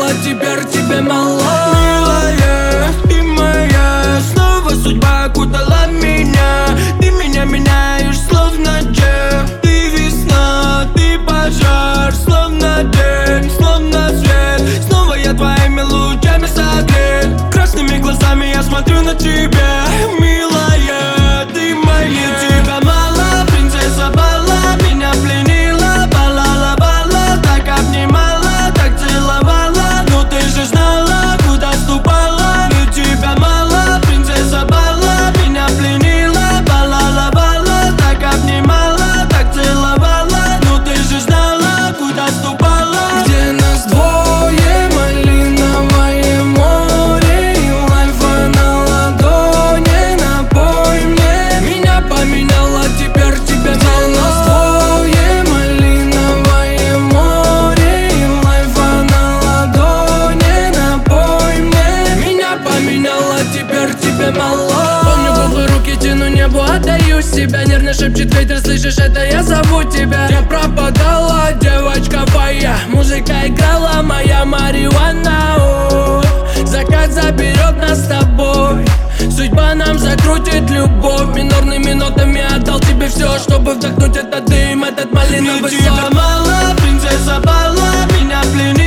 поменяла, теперь тебе мало. Милая, ты моя, снова судьба окутала меня. Ты меня меняешь, словно джек. Ты весна, ты пожар, словно день, словно свет. Снова я твоими лучами согрет. Красными глазами я смотрю на тебя. Милая, ты моя. Тебя мало, принцесса Бала, меня пленила. Балала, так обнимала, так целовала. Но ты же знала, куда ступала. Ведь тебя мало, принцесса Бала, меня пленила. Балала, так обнимала, так целовала. Но ты же знала, куда ступала. Где нас двое, малиновое море и лайфа на ладони. Напой мне, меня поменяла, теперь тебе мало. Где нас двое, малиновое море и лайфа на ладони. Напой мне, меня поменяла, теперь тебе мало. Помню губы, руки тяну небу, отдаю себя. Нервно шепчет ветер, слышишь, это я зову тебя. Я пропадала, девочка моя. Музыка играла, моя марихуана. Закат заберет нас с тобой. Судьба нам закрутит любовь. Минорными нотами отдал тебе все, чтобы вдохнуть этот дым, этот малиновый сон. Тебя мало, принцесса Бала, меня пленила.